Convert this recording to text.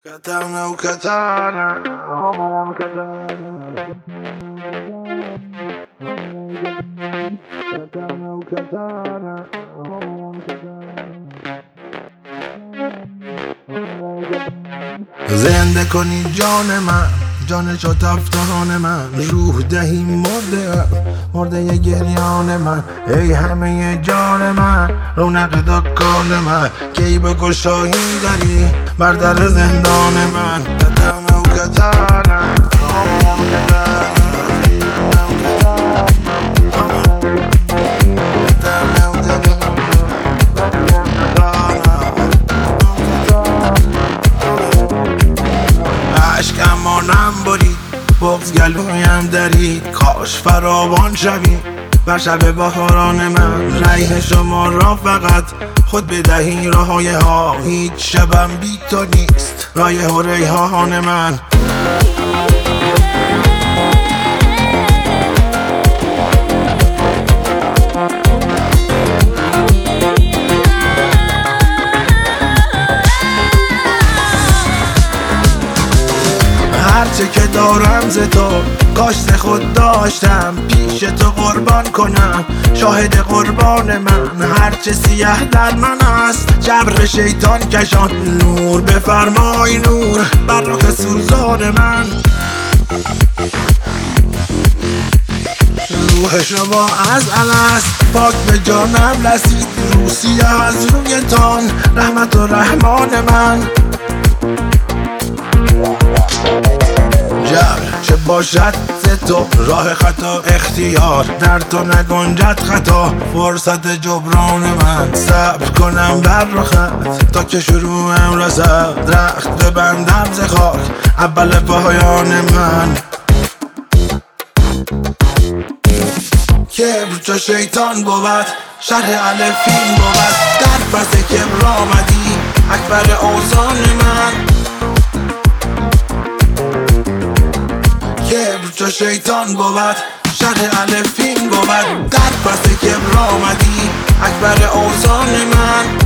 Katana o katana, oh katana. Katana o katana, oh katana. زنده کنی جان من، جان شد افتان من، روح دهی مرده گریان من. ای همه جان من، رونق دکان من، کی به گشایی داری بر در زندان من. کتم و کتانم اشکمانم برید، بغض گلویم درید. کاش فراوان شوی بر شب بهاران من. ریح شما را فقط خود بدهی راهای ها، هیچ شبم بی تو نیست رایح و ریحان من. هرچه که دارم ز تو کاشت خود داشتم، پیش تو قربان کنم شاهد قربان من. هرچه سیه در من است جبر شیطان کشان، نور بفرمای نور بر رخ سوزان من. روح شما از الست پاک به جانم رسید، روسیه از رویتان رحمت و رحمان من. جبر چه باشد ز تو راه خطا اختیار، در تو نگنجد خطا فرصت جبران من. صبر کنم بر رخت تا که شروعم رسد، رخت ببندم ز خاک اول پایان من. کبر چو شیطان بود شرح الفین بود، در پس کبر آمدی اکبر اوزان من. کبر چو شیطان بود شرح الفین بود، در پس کبر آمدی اکبر اوزان من.